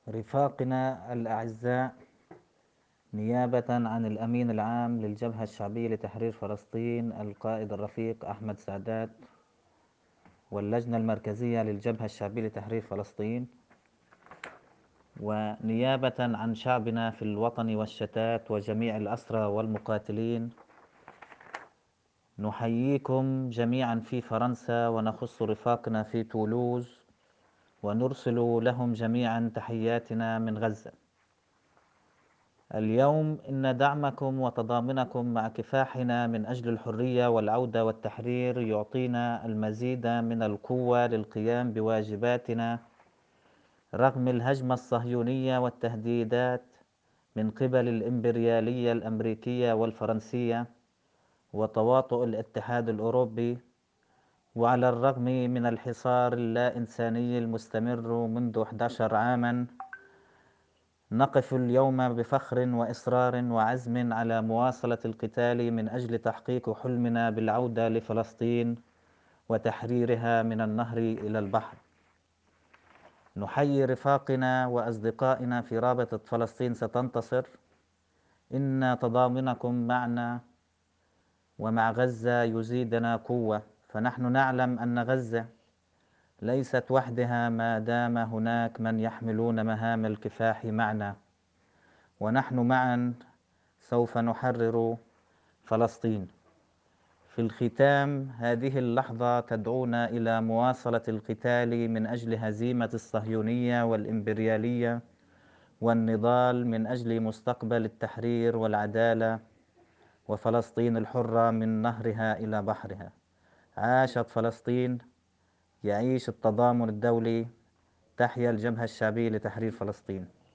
رفاقنا الأعزاء، نيابة عن الأمين العام للجبهة الشعبية لتحرير فلسطين القائد الرفيق أحمد سعدات، واللجنة المركزية للجبهة الشعبية لتحرير فلسطين، ونيابة عن شعبنا في الوطن والشتات وجميع الأسرى والمقاتلين، نحييكم جميعا في فرنسا، ونخص رفاقنا في تولوز ونرسل لهم جميعا تحياتنا من غزة. اليوم إن دعمكم وتضامنكم مع كفاحنا من أجل الحرية والعودة والتحرير يعطينا المزيد من القوة للقيام بواجباتنا رغم الهجمة الصهيونية والتهديدات من قبل الإمبريالية الأمريكية والفرنسية وتواطؤ الاتحاد الأوروبي، وعلى الرغم من الحصار اللا إنساني المستمر منذ 11 عاماً. نقف اليوم بفخر وإصرار وعزم على مواصلة القتال من أجل تحقيق حلمنا بالعودة لفلسطين وتحريرها من النهر إلى البحر. نحيي رفاقنا وأصدقائنا في رابطة فلسطين ستنتصر. إن تضامنكم معنا ومع غزة يزيدنا قوة، فنحن نعلم أن غزة ليست وحدها ما دام هناك من يحملون مهام الكفاح معنا، ونحن معا سوف نحرر فلسطين. في الختام، هذه اللحظة تدعونا إلى مواصلة القتال من أجل هزيمة الصهيونية والإمبريالية، والنضال من أجل مستقبل التحرير والعدالة وفلسطين الحرة من نهرها إلى بحرها. عاشت فلسطين، يعيش التضامن الدولي، تحيا الجبهة الشعبية لتحرير فلسطين.